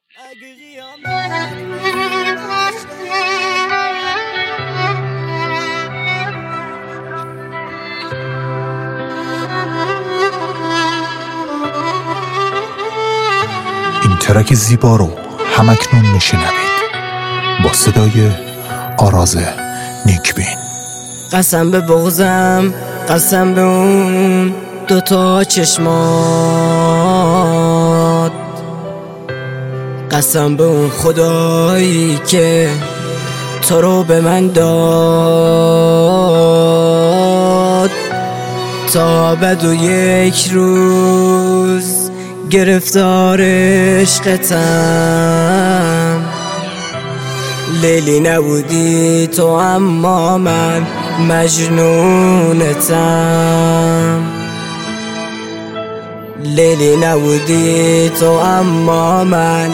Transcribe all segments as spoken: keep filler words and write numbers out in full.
این ترک زیبا رو همکنون میشنوید با صدای آراز نیکبین. قسم به بغضم، قسم به اون دوتا چشمات، قسم به اون خدایی که تو رو به من داد، تا بعد و یک روز گرفتار عشقتم. لیلی نبودی تو اما من مجنونتم، لیلی نبودی تو اما من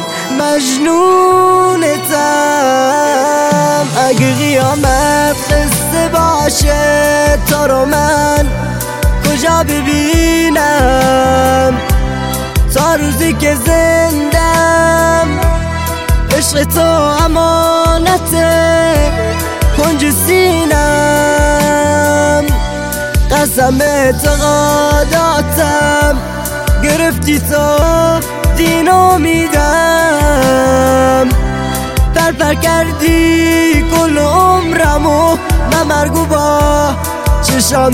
مجنونتم. اگه قیامت قصه باشه تو رو من کجا ببینم؟ تا روزی که زندم عشق تو امانته کنج سینم. قسم اعتقاداتم گرفتی تو دینو میدم. پر پر کردی کل عمرمو من مرگو با چشام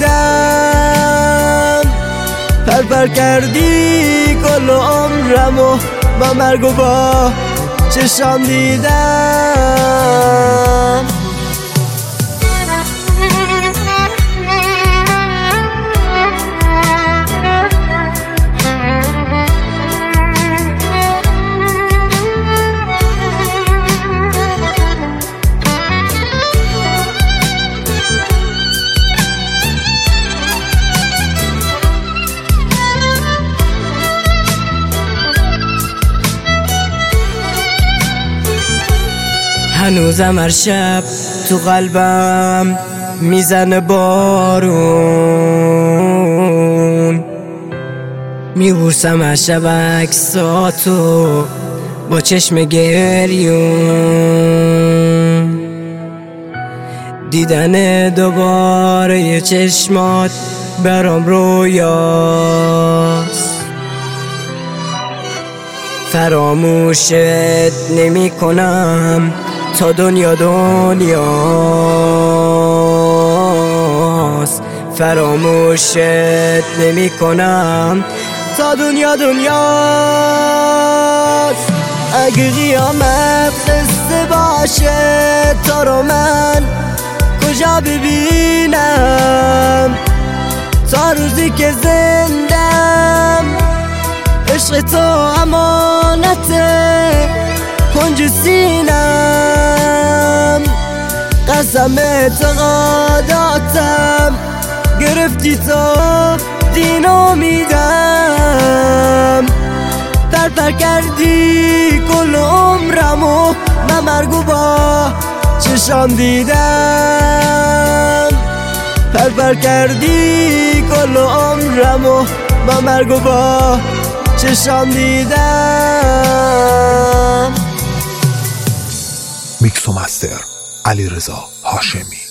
دیدم. پر پر کردی کل عمرمو من مرگو با چشام دیدم. هنوزم هر شب تو قلبم میزنه بارون، میبوسم هر شب عکساتو با چشم گریون. دیدن دوباره یه چشمات برام رویاست، فراموشت نمی کنم تا دنیا دنیاست. فراموشت نمی کنم تا دنیا دنیاست. اگه قیامت قصه باشه تو رو من کجا ببینم؟ تا روزی که زندم عشق تو امانته کنج سینم. قسم اعتقاداتم گرفتی تو دینو میدم. پر پر کردی کل عمرمو من مرگو با چشام دیدم. پر پر کردی کل عمرمو من مرگو با چشام دیدم. میکس و مستر علیرضا هاشمی.